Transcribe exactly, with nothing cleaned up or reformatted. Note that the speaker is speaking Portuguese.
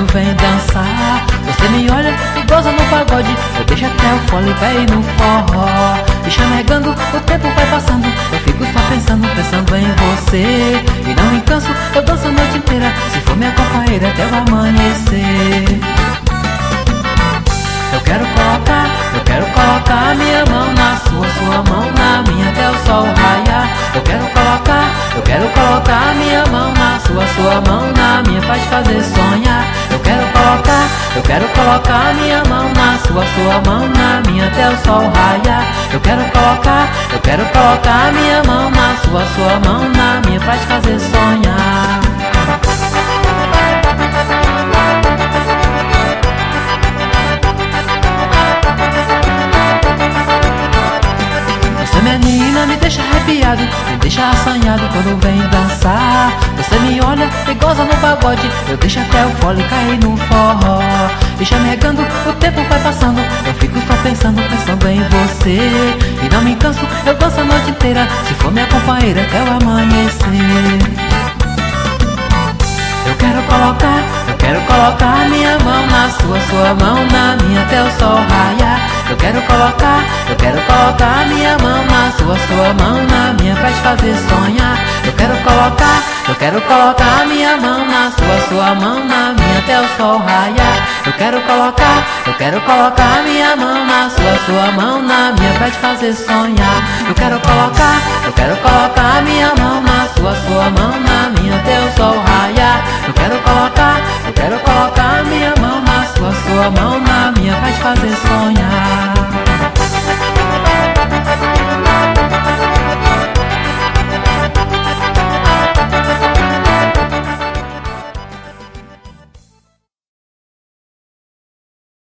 quando vem dançar. Você me olha e goza no pagode, eu deixo até o fole cair no forró. E chamegando, o tempo vai passando, eu fico só pensando, pensando em você. E não me canso, eu danço a noite inteira, se for minha companheira até o amanhecer. Eu quero colocar, eu quero colocar minha mão na sua, sua mão na minha até o sol raiar. Eu quero colocar, eu quero colocar minha mão na sua, sua mão na minha pra te fazer sonhar. Eu quero colocar, eu quero colocar minha mão na sua, sua mão na minha até o sol raiar. Eu quero colocar, eu quero colocar minha mão na sua, sua mão na minha pra te fazer sonhar. Você, menina, me deixa arrepiado, me deixa assanhado quando vem dançar. Você me olha e goza no pagode, eu deixo até o fole cair no forró. E chamegando, o tempo vai passando, eu fico só pensando, pensando em você. E não me canso, eu danço a noite inteira, se for minha companheira até o amanhecer. Eu quero colocar, eu quero colocar minha mão na sua, sua mão na minha até o sol raiar. Eu quero colocar, eu quero colocar minha mão na sua, sua mão na minha pra te fazer sonhar. Eu quero colocar, eu quero colocar minha mão na sua, sua mão na minha até o sol raiar. Eu quero colocar, eu quero colocar minha mão na sua, sua mão na minha pra te fazer sonhar. Eu quero colocar, eu quero colocar minha mão na sua, sua mão na minha até o sol raiar. Eu quero colocar, eu quero colocar minha mão na sua, sua mão na minha pra te fazer sonhar.